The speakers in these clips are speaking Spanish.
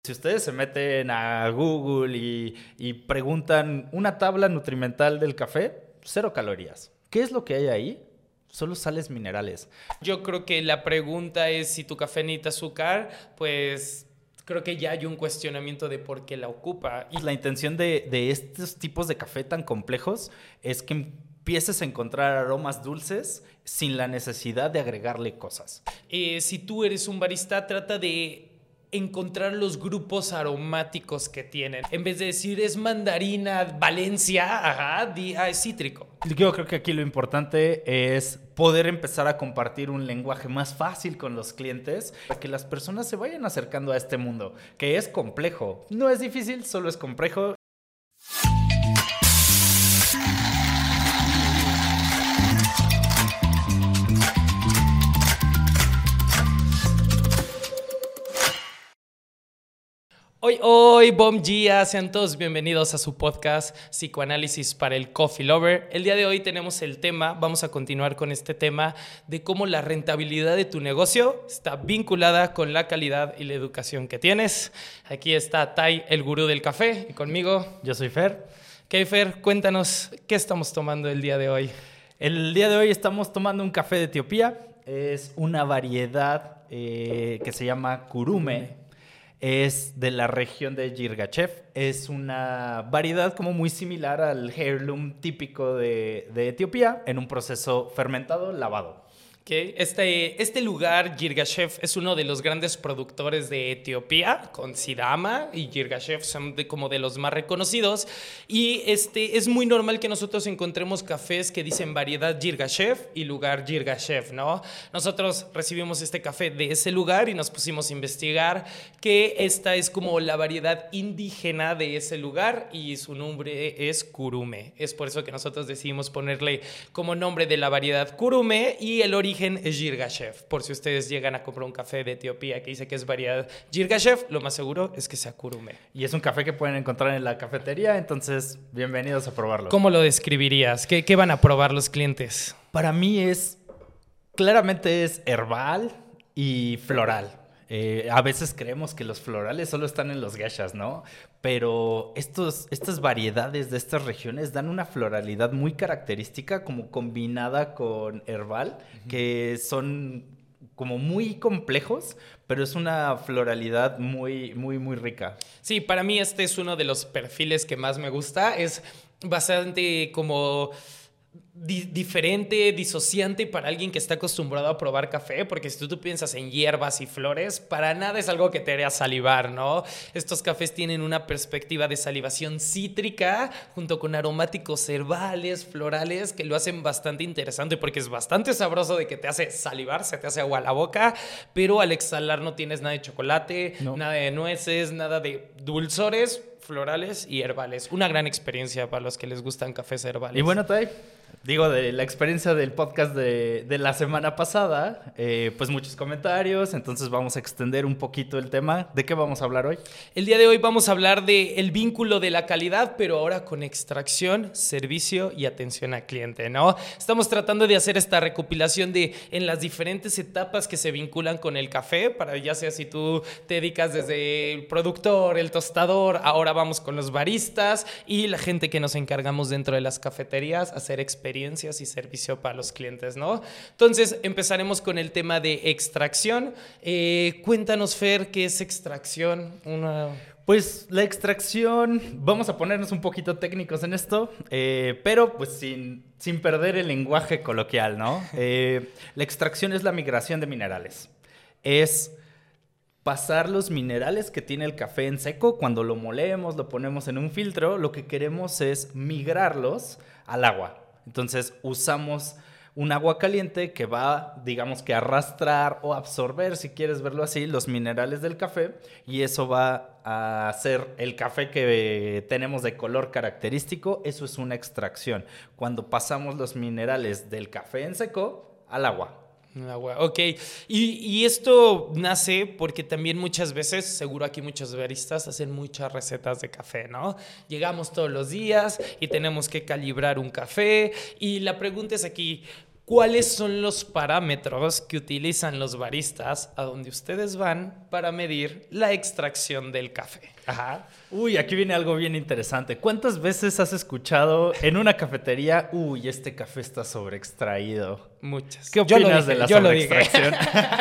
Si ustedes se meten a Google y preguntan una tabla nutrimental del café, 0 calorías. ¿Qué es lo que hay ahí? Solo sales minerales. Yo creo que la pregunta es si tu café necesita azúcar, pues creo que ya hay un cuestionamiento de por qué la ocupa. Y la intención de estos tipos de café tan complejos es que empieces a encontrar aromas dulces sin la necesidad de agregarle cosas. Si tú eres un barista, trata de encontrar los grupos aromáticos que tienen. En vez de decir es mandarina, Valencia, di es cítrico. Yo creo que aquí lo importante es poder empezar a compartir un lenguaje más fácil con los clientes para que las personas se vayan acercando a este mundo, que es complejo. No es difícil, solo es complejo. Hoy, bom dia, sean todos bienvenidos a su podcast Psicoanálisis para el Coffee Lover. El día de hoy tenemos el tema, vamos a continuar con este tema de cómo la rentabilidad de tu negocio está vinculada con la calidad y la educación que tienes. Aquí está Tai, el gurú del café, y conmigo. Yo soy Fer. Ok, Fer, cuéntanos, ¿qué estamos tomando el día de hoy? El día de hoy estamos tomando un café de Etiopía. Es una variedad que se llama Kurume. Es de la región de Yirgachev. Es una variedad como muy similar al heirloom típico de Etiopía en un proceso fermentado lavado. Okay. Este lugar, Yirgachev, es uno de los grandes productores de Etiopía, con Sidama y Yirgachev son como de los más reconocidos. Y es muy normal que nosotros encontremos cafés que dicen variedad Yirgachev y lugar Yirgachev, ¿no? Nosotros recibimos este café de ese lugar y nos pusimos a investigar que esta es como la variedad indígena de ese lugar y su nombre es Kurume. Es por eso que nosotros decidimos ponerle como nombre de la variedad Kurume y el origen es Yirgachev. Por si ustedes llegan a comprar un café de Etiopía que dice que es variedad Yirgachev, lo más seguro es que sea Kurume. Y es un café que pueden encontrar en la cafetería, entonces bienvenidos a probarlo. ¿Cómo lo describirías? ¿Qué van a probar los clientes? Para mí claramente es herbal y floral. A veces creemos que los florales solo están en los geshas, ¿no? Pero estas variedades de estas regiones dan una floralidad muy característica, como combinada con herbal, que son como muy complejos, pero es una floralidad muy, muy, muy rica. Sí, para mí este es uno de los perfiles que más me gusta. Es bastante como diferente, disociante para alguien que está acostumbrado a probar café, porque si tú piensas en hierbas y flores, para nada es algo que te haría salivar, ¿no? Estos cafés tienen una perspectiva de salivación cítrica junto con aromáticos herbales, florales, que lo hacen bastante interesante porque es bastante sabroso de que te hace salivar, se te hace agua a la boca, pero al exhalar no tienes nada de chocolate, no, nada de nueces, nada de dulzores, florales y herbales. Una gran experiencia para los que les gustan cafés herbales. Y bueno, Tai, digo, de la experiencia del podcast de la semana pasada, pues muchos comentarios, entonces vamos a extender un poquito el tema. ¿De qué vamos a hablar hoy? El día de hoy vamos a hablar del vínculo de la calidad, pero ahora con extracción, servicio y atención al cliente, ¿no? Estamos tratando de hacer esta recopilación en las diferentes etapas que se vinculan con el café, para ya sea si tú te dedicas desde el productor, el tostador, ahora vamos con los baristas y la gente que nos encargamos dentro de las cafeterías a hacer experiencias y servicio para los clientes, ¿no? Entonces empezaremos con el tema de extracción. Cuéntanos, Fer, ¿qué es extracción? Pues la extracción, vamos a ponernos un poquito técnicos en esto, pero pues sin perder el lenguaje coloquial, ¿no? La extracción es la migración de minerales. Es pasar los minerales que tiene el café en seco, cuando lo molemos, lo ponemos en un filtro, lo que queremos es migrarlos al agua. Entonces usamos un agua caliente que va, digamos que arrastrar o absorber, si quieres verlo así, los minerales del café, y eso va a hacer el café que tenemos de color característico. Eso es una extracción, cuando pasamos los minerales del café en seco al agua. Ok, y esto nace porque también muchas veces, seguro aquí muchos baristas hacen muchas recetas de café, ¿no? Llegamos todos los días y tenemos que calibrar un café y la pregunta es aquí, ¿Cuáles son los parámetros que utilizan los baristas a donde ustedes van para medir la extracción del café? Ajá. Uy, aquí viene algo bien interesante. ¿Cuántas veces has escuchado en una cafetería, uy, este café está sobreextraído? Muchas. ¿Qué opinas de la sobreextracción?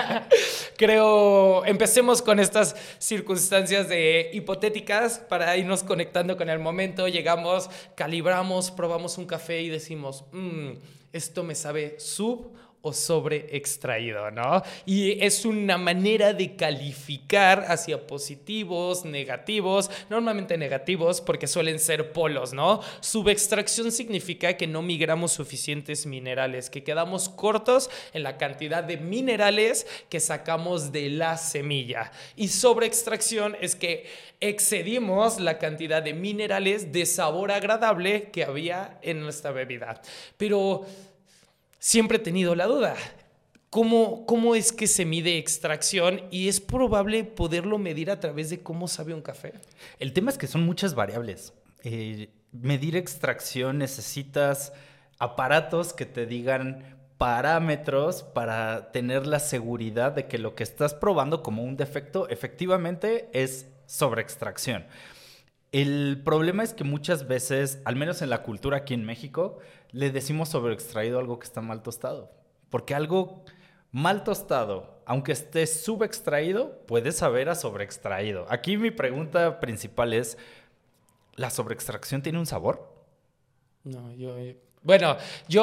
Creo, empecemos con estas circunstancias hipotéticas para irnos conectando con el momento. Llegamos, calibramos, probamos un café y decimos, esto me sabe sub o sobre extraído, ¿no? Y es una manera de calificar hacia positivos, negativos, normalmente negativos porque suelen ser polos, ¿no? Subextracción significa que no migramos suficientes minerales, que quedamos cortos en la cantidad de minerales que sacamos de la semilla. Y sobreextracción es que excedimos la cantidad de minerales de sabor agradable que había en nuestra bebida. Pero siempre he tenido la duda. ¿Cómo es que se mide extracción? Y es probable poderlo medir a través de cómo sabe un café. El tema es que son muchas variables. Medir extracción necesitas aparatos que te digan parámetros para tener la seguridad de que lo que estás probando como un defecto efectivamente es sobreextracción. El problema es que muchas veces, al menos en la cultura aquí en México, le decimos sobreextraído algo que está mal tostado. Porque algo mal tostado, aunque esté subextraído, puede saber a sobreextraído. Aquí mi pregunta principal es, ¿la sobreextracción tiene un sabor? No, bueno,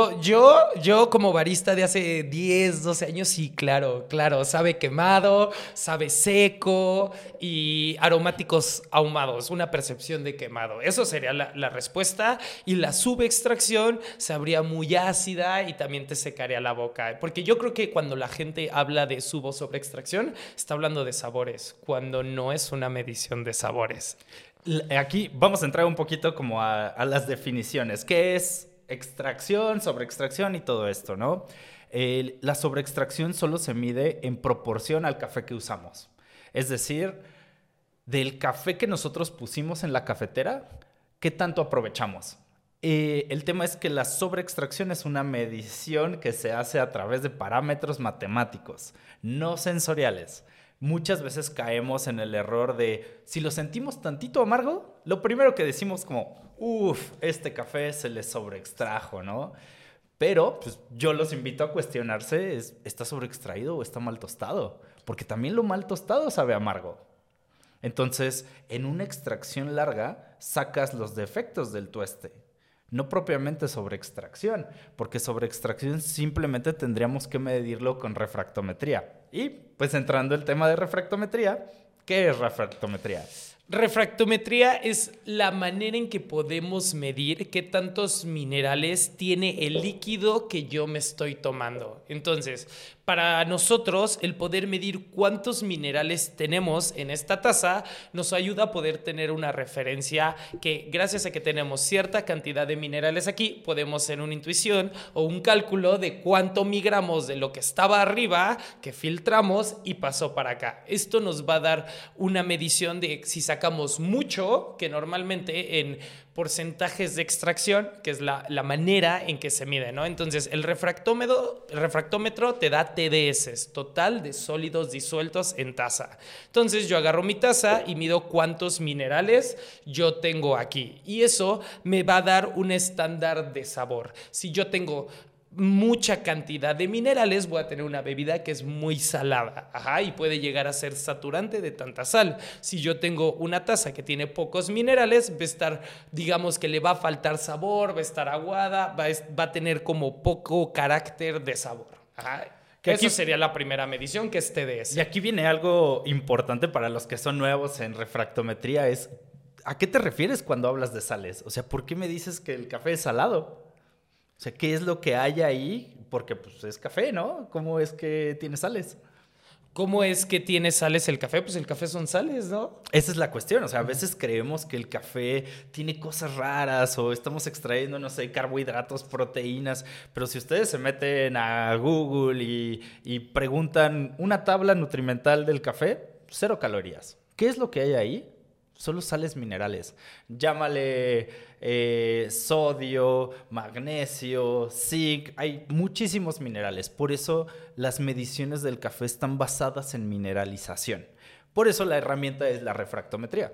yo como barista de hace 10, 12 años, sí, claro, sabe quemado, sabe seco y aromáticos ahumados, una percepción de quemado. Eso sería la respuesta. Y la subextracción sabría muy ácida y también te secaría la boca. Porque yo creo que cuando la gente habla de sub o sobreextracción, está hablando de sabores, cuando no es una medición de sabores. Aquí vamos a entrar un poquito como a las definiciones. ¿Qué es extracción, sobreextracción y todo esto, no? La sobreextracción solo se mide en proporción al café que usamos. Es decir, del café que nosotros pusimos en la cafetera, ¿qué tanto aprovechamos? El tema es que la sobreextracción es una medición que se hace a través de parámetros matemáticos, no sensoriales. Muchas veces caemos en el error de, si lo sentimos tantito amargo, lo primero que decimos como, este café se le sobreextrajo, ¿no? Pero pues, yo los invito a cuestionarse, ¿está sobreextraído o está mal tostado? Porque también lo mal tostado sabe amargo. Entonces, en una extracción larga, sacas los defectos del tueste. No propiamente sobreextracción, porque sobreextracción simplemente tendríamos que medirlo con refractometría. Y pues entrando el tema de refractometría, ¿qué es refractometría? Refractometría es la manera en que podemos medir qué tantos minerales tiene el líquido que yo me estoy tomando. Entonces, para nosotros, el poder medir cuántos minerales tenemos en esta taza nos ayuda a poder tener una referencia que, gracias a que tenemos cierta cantidad de minerales aquí, podemos hacer una intuición o un cálculo de cuánto migramos de lo que estaba arriba, que filtramos y pasó para acá. Esto nos va a dar una medición de si sacamos mucho, que normalmente en porcentajes de extracción, que es la manera en que se mide, ¿no? Entonces, el refractómetro te da TDS, total de sólidos disueltos en taza. Entonces, yo agarro mi taza y mido cuántos minerales yo tengo aquí. Y eso me va a dar un estándar de sabor. Si yo tengo mucha cantidad de minerales, voy a tener una bebida que es muy salada, y puede llegar a ser saturante de tanta sal. Si yo tengo una taza que tiene pocos minerales, va a estar, digamos que le va a faltar sabor, va a estar aguada, va a tener como poco carácter de sabor. Que eso sería la primera medición, que es TDS. Y aquí viene algo importante para los que son nuevos en refractometría, es ¿a qué te refieres cuando hablas de sales? O sea, ¿por qué me dices que el café es salado? O sea, ¿qué es lo que hay ahí? Porque pues es café, ¿no? ¿Cómo es que tiene sales? ¿Cómo es que tiene sales el café? Pues el café son sales, ¿no? Esa es la cuestión. O sea, a veces creemos que el café tiene cosas raras o estamos extrayendo, no sé, carbohidratos, proteínas. Pero si ustedes se meten a Google y preguntan una tabla nutrimental del café, 0 calorías. ¿Qué es lo que hay ahí? solo sales minerales. Llámale sodio, magnesio, zinc. Hay muchísimos minerales. Por eso las mediciones del café están basadas en mineralización. Por eso la herramienta es la refractometría.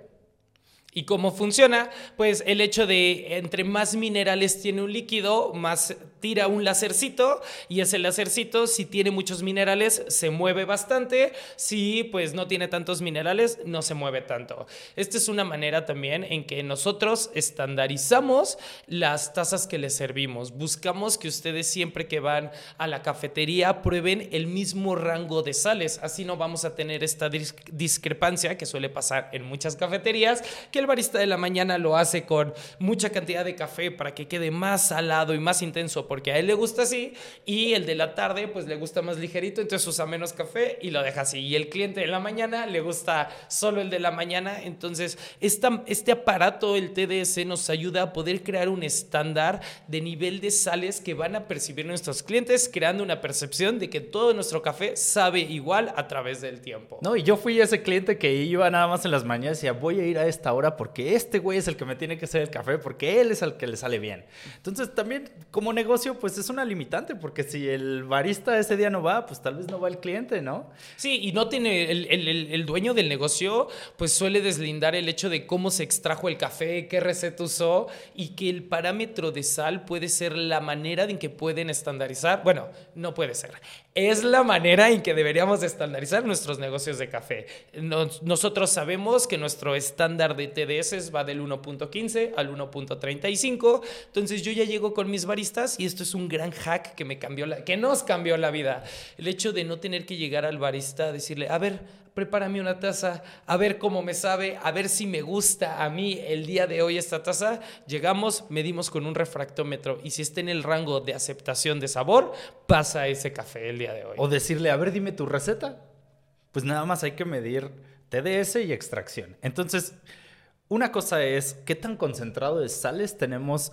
¿Y cómo funciona? Pues el hecho de entre más minerales tiene un líquido, más tira un lásercito, y ese lásercito, si tiene muchos minerales, se mueve bastante. Si pues no tiene tantos minerales, no se mueve tanto. Esta es una manera también en que nosotros estandarizamos las tazas que les servimos. Buscamos que ustedes siempre que van a la cafetería prueben el mismo rango de sales. Así no vamos a tener esta discrepancia que suele pasar en muchas cafeterías, que el barista de la mañana lo hace con mucha cantidad de café para que quede más salado y más intenso porque a él le gusta así, y el de la tarde pues le gusta más ligerito, entonces usa menos café y lo deja así, y el cliente de la mañana le gusta solo el de la mañana. Entonces este aparato, el TDS, nos ayuda a poder crear un estándar de nivel de sales que van a percibir nuestros clientes, creando una percepción de que todo nuestro café sabe igual a través del tiempo. No, y yo fui ese cliente que iba nada más en las mañanas y decía, voy a ir a esta hora porque este güey es el que me tiene que hacer el café, porque él es el que le sale bien. Entonces también como negocio pues es una limitante, porque si el barista ese día no va, pues tal vez no va el cliente, ¿no? Sí, y no tiene el dueño del negocio pues suele deslindar el hecho de cómo se extrajo el café, qué receta usó, y que el parámetro de sal puede ser la manera en que pueden estandarizar. Bueno, no puede ser. Es la manera en que deberíamos estandarizar nuestros negocios de café. Nosotros sabemos que nuestro estándar de TDS va del 1.15 al 1.35. Entonces yo ya llego con mis baristas, y esto es un gran hack que nos cambió la vida. El hecho de no tener que llegar al barista a decirle, a ver, prepárame una taza, a ver cómo me sabe, a ver si me gusta a mí el día de hoy esta taza. Llegamos, medimos con un refractómetro, y si está en el rango de aceptación de sabor, pasa ese café el día de hoy. O decirle, a ver, dime tu receta. Pues nada más hay que medir TDS y extracción. Entonces, una cosa es qué tan concentrado de sales tenemos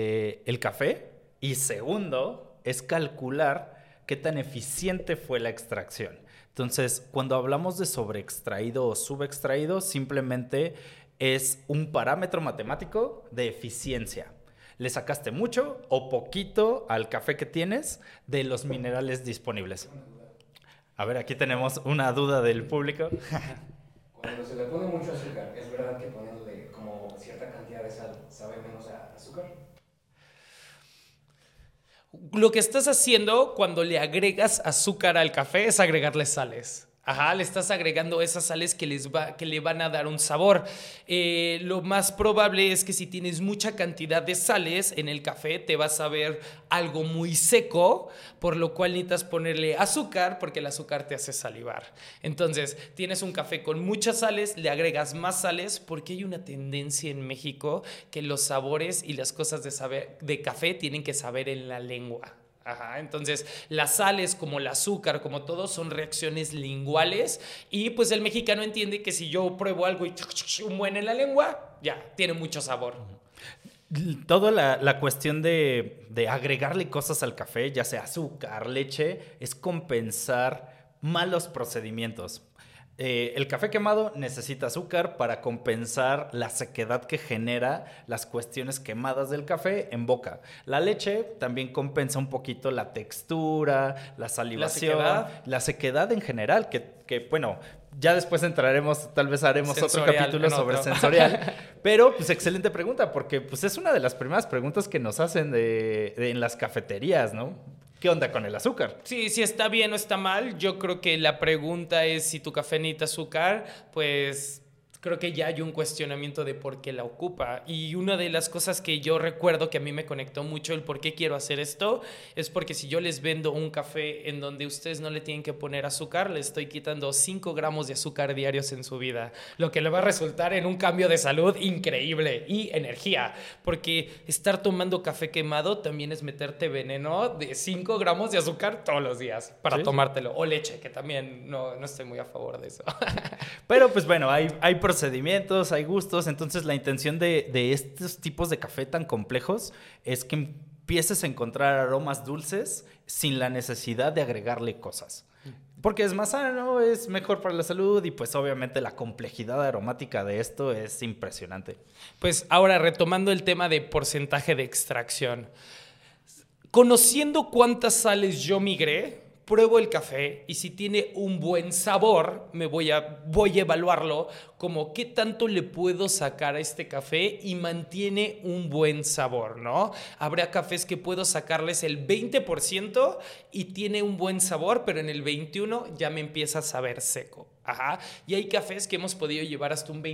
el café, y segundo es calcular qué tan eficiente fue la extracción. Entonces, cuando hablamos de sobreextraído o subextraído, simplemente es un parámetro matemático de eficiencia. Le sacaste mucho o poquito al café que tienes de los minerales disponibles. A ver, aquí tenemos una duda del público. Cuando se le pone mucho azúcar, ¿es verdad que poniéndole como cierta cantidad de sal sabe menos a azúcar? Lo que estás haciendo cuando le agregas azúcar al café es agregarle sales. Ajá, le estás agregando esas sales que le van a dar un sabor. Lo más probable es que si tienes mucha cantidad de sales en el café, te vas a ver algo muy seco, por lo cual necesitas ponerle azúcar, porque el azúcar te hace salivar. Entonces, tienes un café con muchas sales, le agregas más sales, porque hay una tendencia en México que los sabores y las cosas de café tienen que saber en la lengua. Ajá, entonces las sales como el azúcar, como todo, son reacciones linguales, y pues el mexicano entiende que si yo pruebo algo y un buen en la lengua, ya, tiene mucho sabor. Toda la cuestión de agregarle cosas al café, ya sea azúcar, leche, es compensar malos procedimientos. El café quemado necesita azúcar para compensar la sequedad que genera las cuestiones quemadas del café en boca. La leche también compensa un poquito la textura, la salivación, la sequedad en general, que bueno, ya después entraremos, tal vez haremos sensorial, otro capítulo sobre sensorial. Pero pues excelente pregunta, porque pues es una de las primeras preguntas que nos hacen en las cafeterías, ¿no? ¿Qué onda con el azúcar? Sí, si está bien o está mal. Yo creo que la pregunta es si tu café necesita azúcar, pues creo que ya hay un cuestionamiento de por qué la ocupa. Y una de las cosas que yo recuerdo que a mí me conectó mucho el por qué quiero hacer esto es porque si yo les vendo un café en donde ustedes no le tienen que poner azúcar, les estoy quitando 5 gramos de azúcar diarios en su vida, lo que le va a resultar en un cambio de salud increíble y energía, porque estar tomando café quemado también es meterte veneno de 5 gramos de azúcar todos los días para tomártelo, o leche, que también no estoy muy a favor de eso. Pero pues bueno, hay procedimientos, hay gustos. Entonces la intención de estos tipos de café tan complejos es que empieces a encontrar aromas dulces sin la necesidad de agregarle cosas. Porque es más sano, es mejor para la salud y pues obviamente la complejidad aromática de esto es impresionante. Pues ahora retomando el tema de porcentaje de extracción. Conociendo cuántas sales yo migré, pruebo el café y si tiene un buen sabor, voy a evaluarlo como qué tanto le puedo sacar a este café y mantiene un buen sabor, ¿no? Habrá cafés que puedo sacarles el 20% y tiene un buen sabor, pero en el 21% ya me empieza a saber seco. Ajá. Y hay cafés que hemos podido llevar hasta un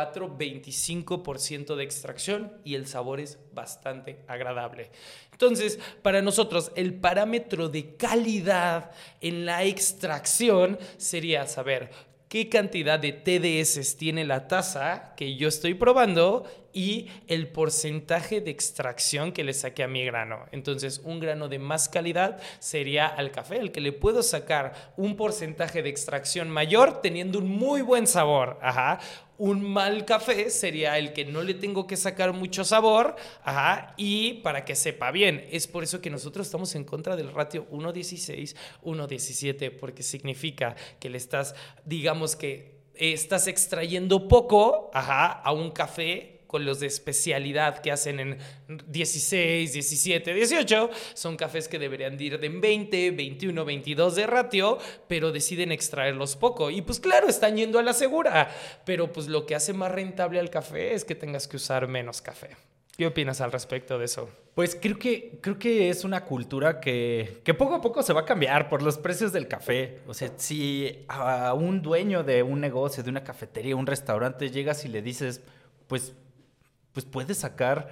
24-25% de extracción y el sabor es bastante agradable. Entonces, para nosotros, el parámetro de calidad en la extracción sería saber qué cantidad de TDS tiene la taza que yo estoy probando y el porcentaje de extracción que le saqué a mi grano. Entonces, un grano de más calidad sería al café, al que le puedo sacar un porcentaje de extracción mayor teniendo un muy buen sabor. Ajá. Un mal café sería el que no le tengo que sacar mucho sabor, ajá, y para que sepa bien. Es por eso que nosotros estamos en contra del ratio 1:16, 1:17, porque significa que le estás, digamos que estás extrayendo poco, ajá, a un café con los de especialidad que hacen en 16, 17, 18, son cafés que deberían de ir de 20, 21, 22 de ratio, pero deciden extraerlos poco. Y pues claro, están yendo a la segura, pero pues lo que hace más rentable al café es que tengas que usar menos café. ¿Qué opinas al respecto de eso? Pues creo que es una cultura que poco a poco se va a cambiar por los precios del café. O sea, si a un dueño de un negocio, de una cafetería, un restaurante, llegas y le dices, pues puedes sacar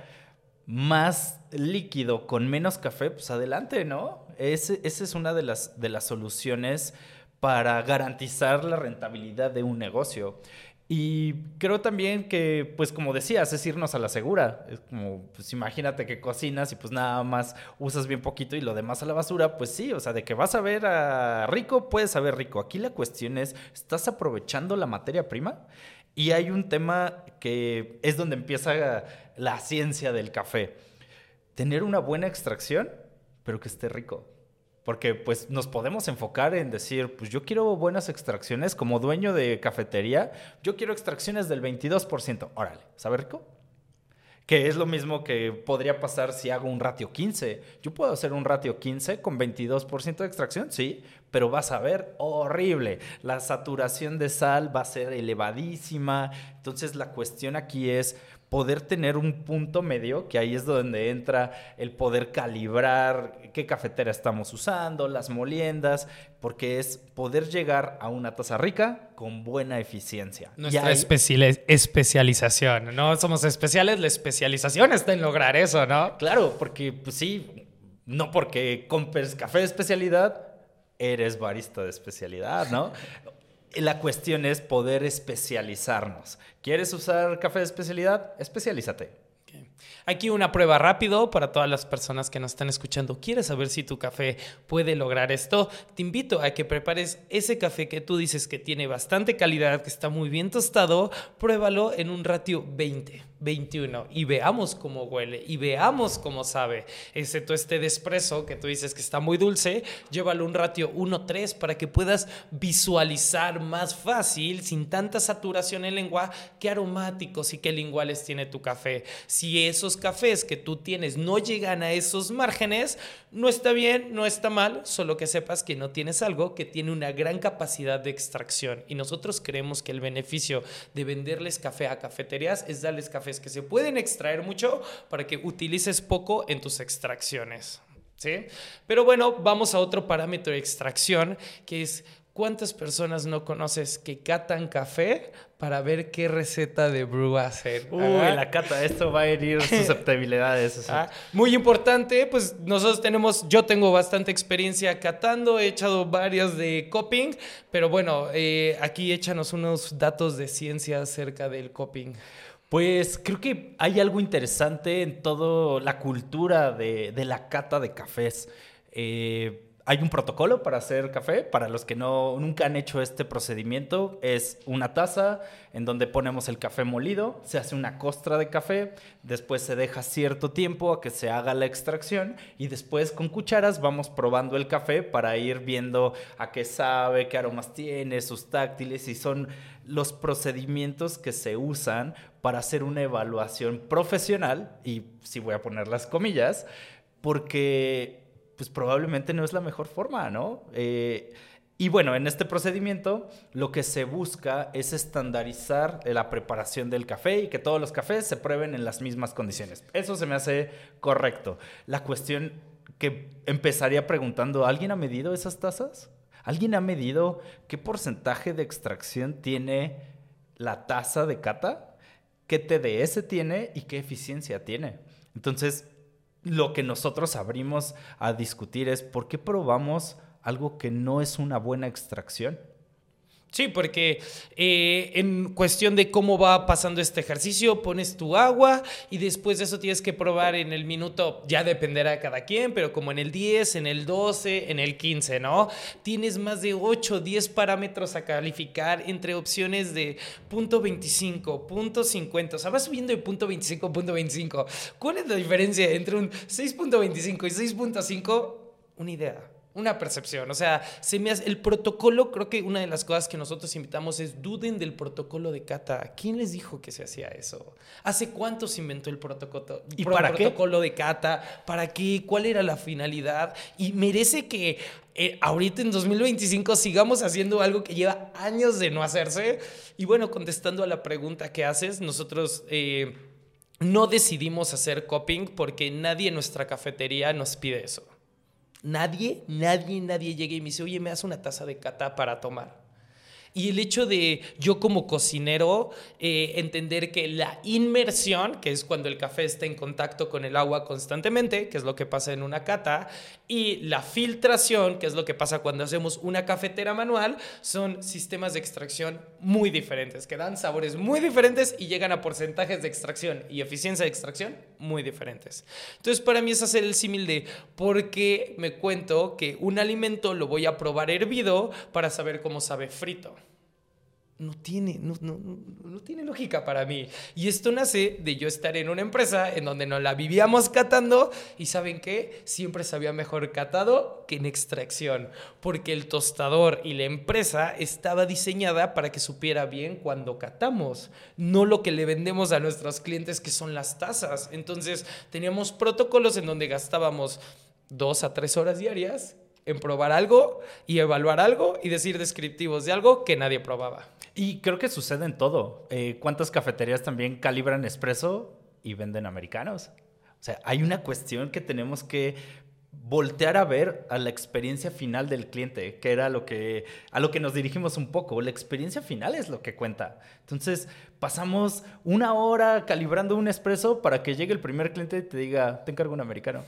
más líquido con menos café, pues adelante, ¿no? Esa es una de las soluciones para garantizar la rentabilidad de un negocio. Y creo también que, pues como decías, es irnos a la segura. Es como, pues imagínate que cocinas y pues nada más usas bien poquito y lo demás a la basura, pues sí, o sea, de que vas a ver a rico, puedes saber rico. Aquí la cuestión es, ¿estás aprovechando la materia prima? Y hay un tema que es donde empieza la ciencia del café. Tener una buena extracción, pero que esté rico. Porque pues nos podemos enfocar en decir, pues yo quiero buenas extracciones como dueño de cafetería, yo quiero extracciones del 22%. Órale, ¿sabe rico? Que es lo mismo que podría pasar si hago un ratio 15. Yo puedo hacer un ratio 15 con 22% de extracción, sí, pero vas a ver horrible. La saturación de sal va a ser elevadísima. Entonces la cuestión aquí es poder tener un punto medio, que ahí es donde entra el poder calibrar qué cafetera estamos usando, las moliendas, porque es poder llegar a una taza rica con buena eficiencia. Nuestra especialización, no somos especiales, la especialización está en lograr eso, ¿no? Claro, porque pues sí, no porque compres café de especialidad, eres barista de especialidad, ¿no? La cuestión es poder especializarnos. ¿Quieres usar café de especialidad? Especialízate. Aquí una prueba rápido para todas las personas que nos están escuchando. ¿Quieres saber si tu café puede lograr esto? Te invito a que prepares ese café que tú dices que tiene bastante calidad, que está muy bien tostado. Pruébalo en un ratio 20, 21 y veamos cómo huele y veamos cómo sabe. Excepto este de espresso que tú dices que está muy dulce, llévalo un ratio 1:3 para que puedas visualizar más fácil, sin tanta saturación en lengua, qué aromáticos y qué linguales tiene tu café. Si esos cafés que tú tienes no llegan a esos márgenes, no está bien, no está mal, solo que sepas que no tienes algo que tiene una gran capacidad de extracción. Y nosotros creemos que el beneficio de venderles café a cafeterías es darles cafés que se pueden extraer mucho para que utilices poco en tus extracciones, ¿sí? Pero bueno, vamos a otro parámetro de extracción que es: ¿cuántas personas no conoces que catan café para ver qué receta de brew hacen? Uy, la cata, esto va a herir susceptibilidades. Muy importante, pues yo tengo bastante experiencia catando, he echado varias de cupping, pero bueno, aquí échanos unos datos de ciencia acerca del cupping. Pues creo que hay algo interesante en toda la cultura de la cata de cafés. Hay un protocolo para hacer café. Para los que nunca han hecho este procedimiento, es una taza en donde ponemos el café molido, se hace una costra de café, después se deja cierto tiempo a que se haga la extracción y después con cucharas vamos probando el café para ir viendo a qué sabe, qué aromas tiene, sus táctiles, y son los procedimientos que se usan para hacer una evaluación profesional, y sí voy a poner las comillas, porque pues probablemente no es la mejor forma, ¿no? Y bueno, en este procedimiento lo que se busca es estandarizar la preparación del café y que todos los cafés se prueben en las mismas condiciones. Eso se me hace correcto. La cuestión que empezaría preguntando, ¿alguien ha medido esas tazas? ¿Alguien ha medido qué porcentaje de extracción tiene la taza de cata? ¿Qué TDS tiene y qué eficiencia tiene? Entonces, lo que nosotros abrimos a discutir es ¿por qué probamos algo que no es una buena extracción? Sí, porque en cuestión de cómo va pasando este ejercicio, pones tu agua y después de eso tienes que probar en el minuto, ya dependerá de cada quien, pero como en el 10, en el 12, en el 15, ¿no? Tienes más de 8 o 10 parámetros a calificar entre opciones de .25, .50, o sea, vas subiendo de .25 a .25. ¿Cuál es la diferencia entre un 6.25 y 6.5? Una idea. Una percepción, o sea, el protocolo, creo que una de las cosas que nosotros invitamos es duden del protocolo de cata. ¿Quién les dijo que se hacía eso? ¿Hace cuánto se inventó el protocolo de cata? ¿Para qué? ¿Cuál era la finalidad? Y merece que ahorita en 2025 sigamos haciendo algo que lleva años de no hacerse. Y bueno, contestando a la pregunta que haces, nosotros no decidimos hacer cupping porque nadie en nuestra cafetería nos pide eso. Nadie llega y me dice, oye, ¿me das una taza de cata para tomar? Y el hecho de yo como cocinero entender que la inmersión, que es cuando el café está en contacto con el agua constantemente, que es lo que pasa en una cata, y la filtración, que es lo que pasa cuando hacemos una cafetera manual, son sistemas de extracción muy diferentes, que dan sabores muy diferentes y llegan a porcentajes de extracción y eficiencia de extracción muy diferentes. Entonces, para mí es hacer el símil de por qué me cuento que un alimento lo voy a probar hervido para saber cómo sabe frito. No tiene lógica para mí. Y esto nace de yo estar en una empresa en donde nos la vivíamos catando y ¿saben qué? Siempre sabía mejor catado que en extracción, porque el tostador y la empresa estaba diseñada para que supiera bien cuando catamos, no lo que le vendemos a nuestros clientes, que son las tazas. Entonces teníamos protocolos en donde gastábamos 2 a 3 horas diarias en probar algo y evaluar algo y decir descriptivos de algo que nadie probaba. Y creo que sucede en todo. ¿Cuántas cafeterías también calibran espresso y venden americanos? O sea, hay una cuestión que tenemos que voltear a ver a la experiencia final del cliente, que era a lo que nos dirigimos un poco. La experiencia final es lo que cuenta. Entonces, pasamos 1 hora calibrando un espresso para que llegue el primer cliente y te diga, te encargo un americano.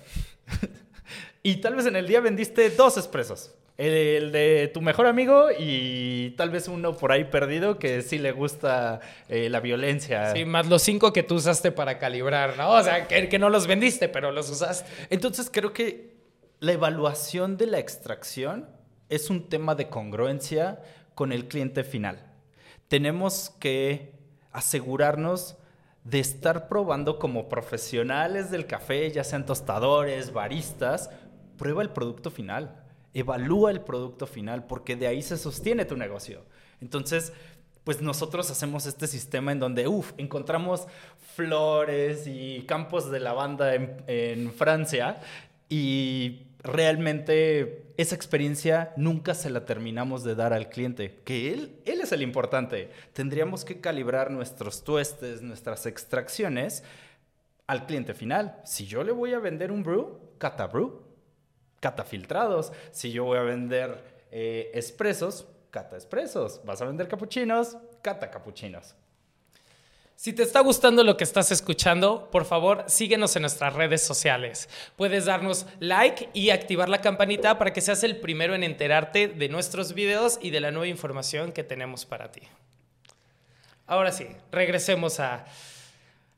Y tal vez en el día vendiste 2 espressos. El de tu mejor amigo y tal vez uno por ahí perdido que sí le gusta la violencia. Sí, más los 5 que tú usaste para calibrar, ¿no? O sea, que no los vendiste, pero los usaste. Entonces creo que la evaluación de la extracción es un tema de congruencia con el cliente final. Tenemos que asegurarnos de estar probando como profesionales del café, ya sean tostadores, baristas, prueba el producto final. Evalúa el producto final, porque de ahí se sostiene tu negocio. Entonces, pues nosotros hacemos este sistema en donde, encontramos flores y campos de lavanda en Francia y realmente esa experiencia nunca se la terminamos de dar al cliente, que él es el importante. Tendríamos que calibrar nuestros tuestes, nuestras extracciones al cliente final. Si yo le voy a vender un brew, cata filtrados. Si yo voy a vender expresos, cata expresos. Vas a vender capuchinos, cata capuchinos. Si te está gustando lo que estás escuchando, por favor, síguenos en nuestras redes sociales. Puedes darnos like y activar la campanita para que seas el primero en enterarte de nuestros videos y de la nueva información que tenemos para ti. Ahora sí, regresemos a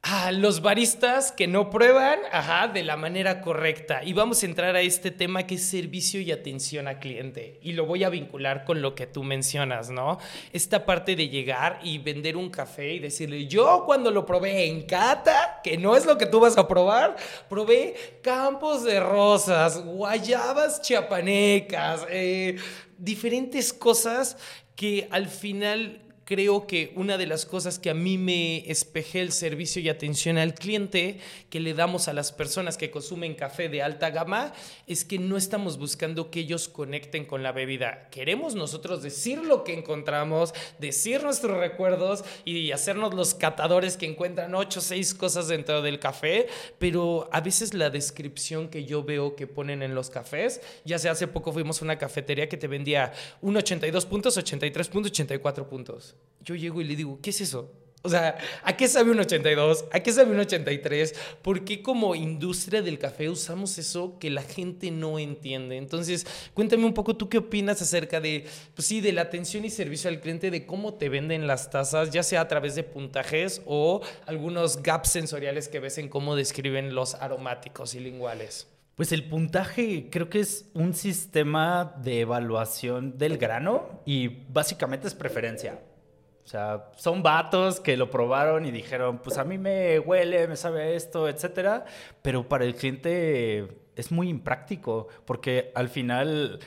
Los baristas que no prueban, de la manera correcta. Y vamos a entrar a este tema que es servicio y atención al cliente. Y lo voy a vincular con lo que tú mencionas, ¿no? Esta parte de llegar y vender un café y decirle, yo cuando lo probé en cata, que no es lo que tú vas a probar, probé campos de rosas, guayabas chiapanecas, diferentes cosas que al final... Creo que una de las cosas que a mí me espejé el servicio y atención al cliente que le damos a las personas que consumen café de alta gama es que no estamos buscando que ellos conecten con la bebida. Queremos nosotros decir lo que encontramos, decir nuestros recuerdos y hacernos los catadores que encuentran 8 o 6 cosas dentro del café, pero a veces la descripción que yo veo que ponen en los cafés, ya sea hace poco fuimos a una cafetería que te vendía un 82 puntos, 83 puntos, 84 puntos. Yo llego y le digo, ¿qué es eso? O sea, ¿a qué sabe un 82? ¿A qué sabe un 83? ¿Por qué como industria del café usamos eso que la gente no entiende? Entonces, cuéntame un poco, ¿tú qué opinas acerca de, pues sí, de la atención y servicio al cliente, de cómo te venden las tazas, ya sea a través de puntajes o algunos gaps sensoriales que ves en cómo describen los aromáticos y linguales? Pues el puntaje creo que es un sistema de evaluación del grano y básicamente es preferencia. O sea, son vatos que lo probaron y dijeron, pues a mí me huele, me sabe esto, etcétera. Pero para el cliente es muy impráctico porque al final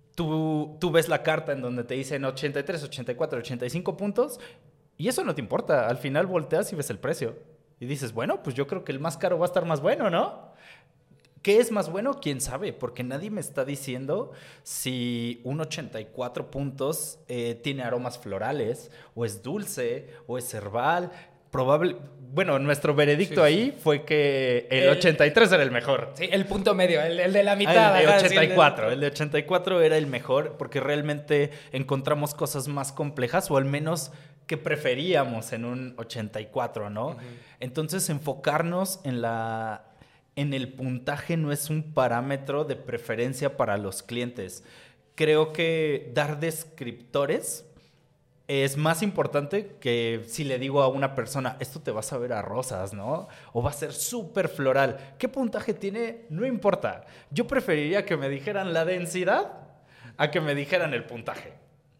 tú ves la carta en donde te dicen 83, 84, 85 puntos y eso no te importa. Al final volteas y ves el precio y dices, bueno, pues yo creo que el más caro va a estar más bueno, ¿no? ¿Qué es más bueno? ¿Quién sabe? Porque nadie me está diciendo si un 84 puntos tiene aromas florales, o es dulce, o es herbal. Bueno, nuestro veredicto ahí fue que el 83 era el mejor. Sí, el punto medio, el de la mitad. El de 84. El de 84 era el mejor porque realmente encontramos cosas más complejas, o al menos que preferíamos en un 84, ¿no? Uh-huh. Entonces, enfocarnos en el puntaje no es un parámetro de preferencia para los clientes. Creo que dar descriptores es más importante que si le digo a una persona, esto te va a saber a rosas, ¿no? O va a ser súper floral. ¿Qué puntaje tiene? No importa. Yo preferiría que me dijeran la densidad a que me dijeran el puntaje.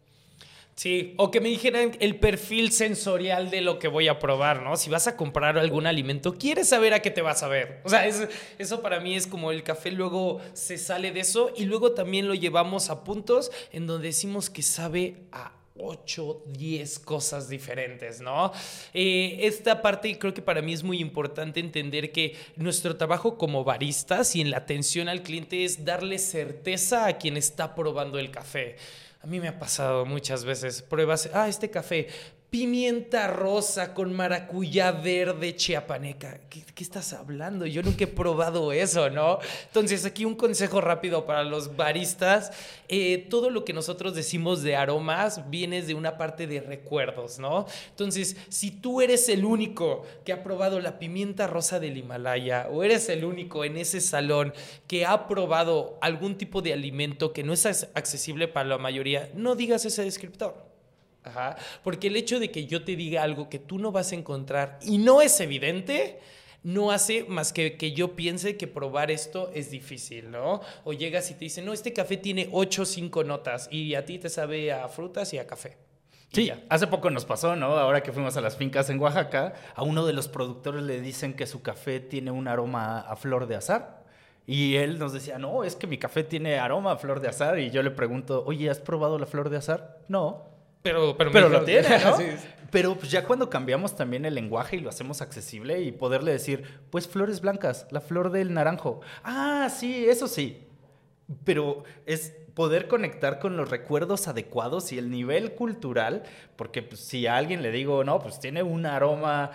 Sí, o que me dijeran el perfil sensorial de lo que voy a probar, ¿no? Si vas a comprar algún alimento, quieres saber a qué te vas a ver. O sea, eso para mí es como el café luego se sale de eso y luego también lo llevamos a puntos en donde decimos que sabe a 8, 10 cosas diferentes, ¿no? Esta parte creo que para mí es muy importante entender que nuestro trabajo como baristas y en la atención al cliente es darle certeza a quien está probando el café. A mí me ha pasado muchas veces pruebas, este café, pimienta rosa con maracuyá verde chiapaneca. ¿Qué estás hablando? Yo nunca he probado eso, ¿no? Entonces, aquí un consejo rápido para los baristas. Todo lo que nosotros decimos de aromas viene de una parte de recuerdos, ¿no? Entonces, si tú eres el único que ha probado la pimienta rosa del Himalaya o eres el único en ese salón que ha probado algún tipo de alimento que no es accesible para la mayoría, no digas ese descriptor. Ajá, porque el hecho de que yo te diga algo que tú no vas a encontrar y no es evidente, no hace más que yo piense que probar esto es difícil, ¿no? O llegas y te dicen, no, este café tiene 8 o 5 notas y a ti te sabe a frutas y a café. Sí, hace poco nos pasó, ¿no? Ahora que fuimos a las fincas en Oaxaca, a uno de los productores le dicen que su café tiene un aroma a flor de azahar. Y él nos decía, no, es que mi café tiene aroma a flor de azahar. Y yo le pregunto, oye, ¿has probado la flor de azahar? No. Pero lo tiene, ¿no? Sí. Pero pues ya cuando cambiamos también el lenguaje y lo hacemos accesible y poderle decir, pues flores blancas, la flor del naranjo. Ah, sí, eso sí. Pero es poder conectar con los recuerdos adecuados y el nivel cultural, porque pues, si a alguien le digo, no, pues tiene un aroma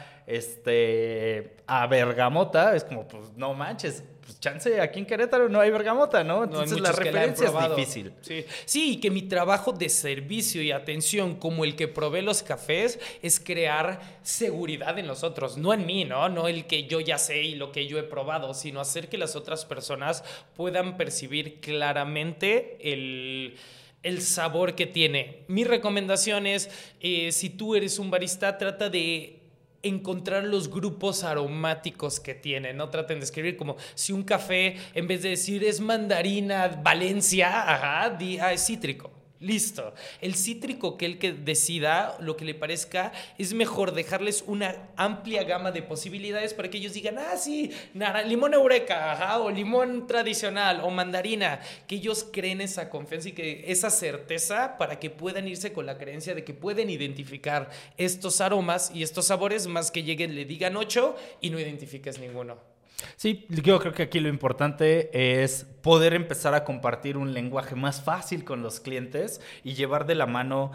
a bergamota, es como, pues no manches, pues chance, aquí en Querétaro no hay bergamota, ¿no? Entonces la referencia es difícil. Sí, y que mi trabajo de servicio y atención, como el que provee los cafés, es crear seguridad en los otros, no en mí, ¿no? No el que yo ya sé y lo que yo he probado, sino hacer que las otras personas puedan percibir claramente el sabor que tiene. Mi recomendación es, si tú eres un barista, trata de encontrar los grupos aromáticos que tiene. No traten de escribir como si un café, en vez de decir es mandarina Valencia, es cítrico. Listo. El cítrico que el que decida, lo que le parezca, es mejor dejarles una amplia gama de posibilidades para que ellos digan, sí, limón eureka, o limón tradicional, o mandarina, que ellos creen esa confianza y que esa certeza para que puedan irse con la creencia de que pueden identificar estos aromas y estos sabores, más que lleguen, le digan 8 y no identifiques ninguno. Sí, yo creo que aquí lo importante es poder empezar a compartir un lenguaje más fácil con los clientes y llevar de la mano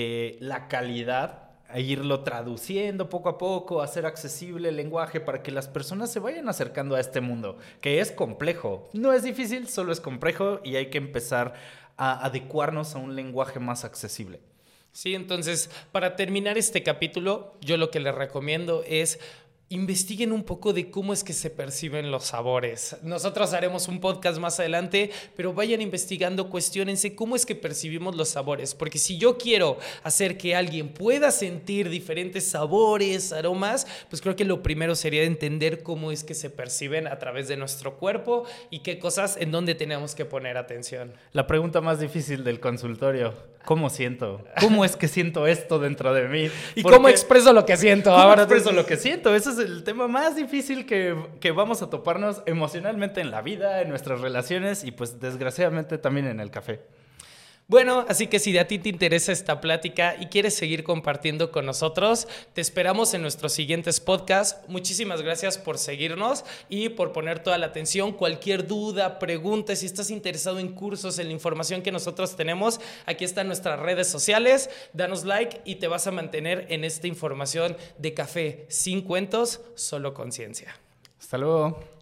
la calidad, e irlo traduciendo poco a poco, hacer accesible el lenguaje para que las personas se vayan acercando a este mundo, que es complejo. No es difícil, solo es complejo y hay que empezar a adecuarnos a un lenguaje más accesible. Sí, entonces, para terminar este capítulo, yo lo que les recomiendo es investiguen un poco de cómo es que se perciben los sabores. Nosotros haremos un podcast más adelante, pero vayan investigando, cuestiónense cómo es que percibimos los sabores, porque si yo quiero hacer que alguien pueda sentir diferentes sabores, aromas, pues creo que lo primero sería entender cómo es que se perciben a través de nuestro cuerpo y qué cosas en dónde tenemos que poner atención. La pregunta más difícil del consultorio: ¿cómo siento? ¿Cómo es que siento esto dentro de mí? ¿Y cómo expreso lo que siento? ¿Cómo expreso lo que siento? Ese es el tema más difícil que vamos a toparnos emocionalmente en la vida, en nuestras relaciones y pues desgraciadamente también en el café. Bueno, así que si a ti te interesa esta plática y quieres seguir compartiendo con nosotros, te esperamos en nuestros siguientes podcasts. Muchísimas gracias por seguirnos y por poner toda la atención. Cualquier duda, pregunta, si estás interesado en cursos, en la información que nosotros tenemos, aquí están nuestras redes sociales. Danos like y te vas a mantener en esta información de café sin cuentos, solo conciencia. Hasta luego.